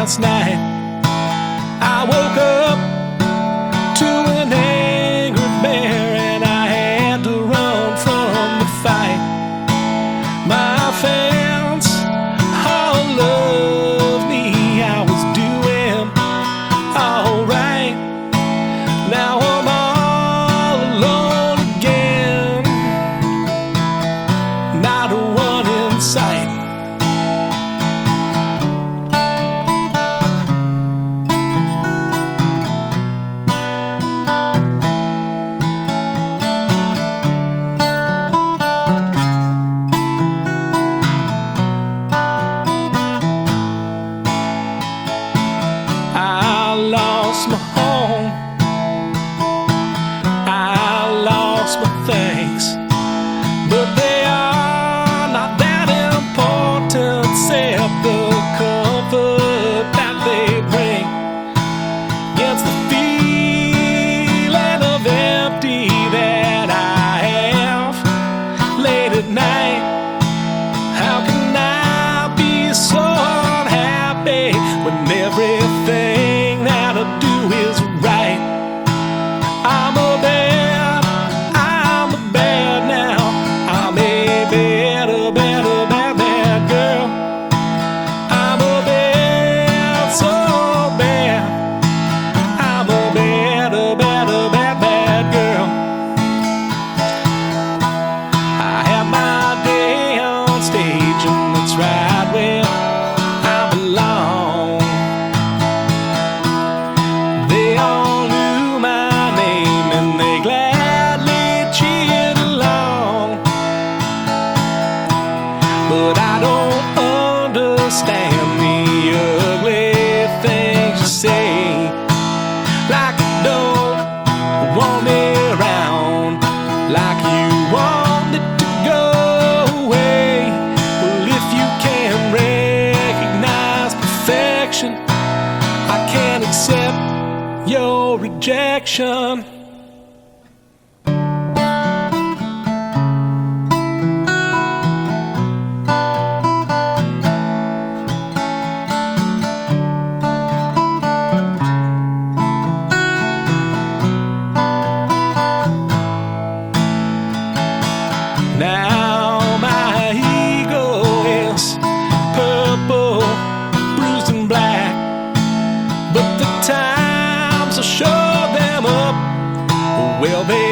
last night. I woke up to an angry bear and I had to run from the fight. My fans all love me, I was doing alright. Now I'm all alone again, not a one in sight. I lost my home, I lost my things, but they are not that important except the comfort that they bring against the feeling of empty that I have late at night. How can I be so unhappy when everything that I do is right? I'm a bad now. I'm a bad girl. I'm a bad, so bad. I'm a bad girl. I have my day on stage and that's right where I belong. They all knew my name and they gladly cheered along. But I don't understand the ugly things you say, like you don't want me around, like you want it to go away. Well, if you can't recognize perfection, I can't accept your rejection. Now my ego is purple, bruised and black, but the times I show them up, well, they